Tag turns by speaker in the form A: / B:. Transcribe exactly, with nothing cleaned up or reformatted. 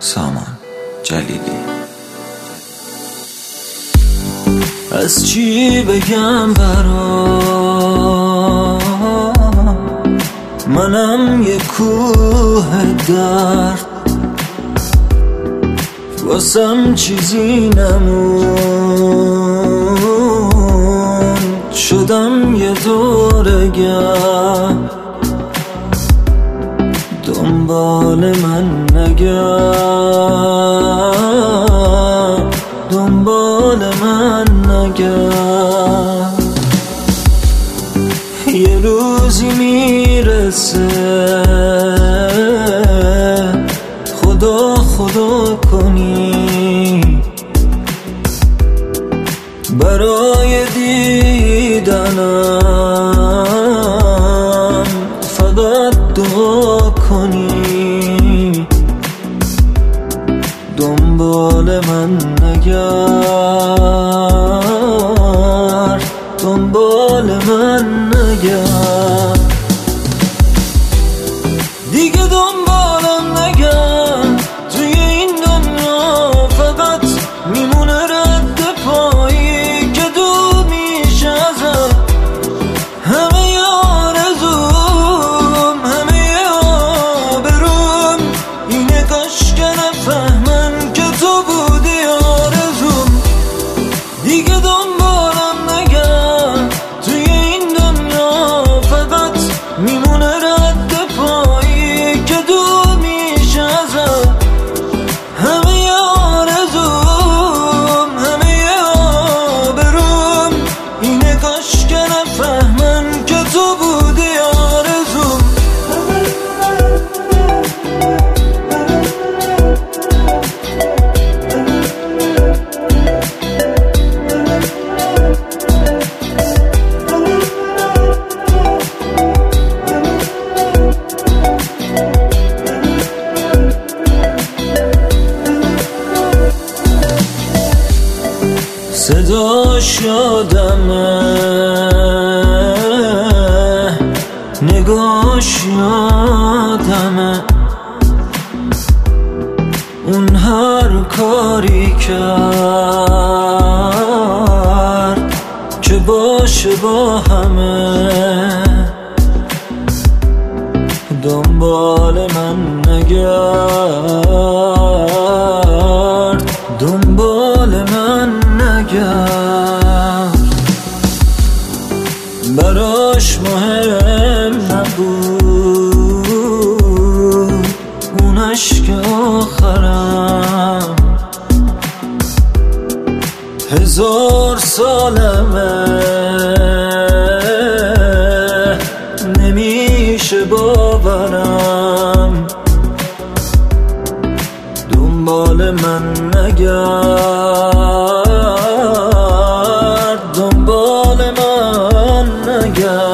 A: سامان جلیلی. از چی بگم برات، منم یه کوه درد، واسم چیزی نمون، شدم یه دورگرد. دنبال من نگرد، دنبال من نگرد. یه روزی میرسه خدا خدا کنی، برای دیدنم فقط دعا کنی. دنبال من نگرد، دنبال من نگرد. دیگه دنبالم نگرد، توی این دنیا فقط میمونه رد پایی که دور میشه ازم. همه آرزوم، همه آبروم اینه کاش که نفهمن که تو بودی آرزوم. دیگه دنبالم نگرد، توی این دنیا فقط میمونه رد پایی که دور میشه ازم. همه آرزوم، همه آبروم اینه کاش که نفهمن که تو بودی آرزوم. صداش یادمه، نگاش یادمه، اون هر کاری کرد که باشه با همه. دنبال من نگرد، دنبال من نگرد. براش مهم نبود اون عشق آخرم. هزار سالمه نمیشه باورم. دنبال من نگرد، دنبال من نگرد.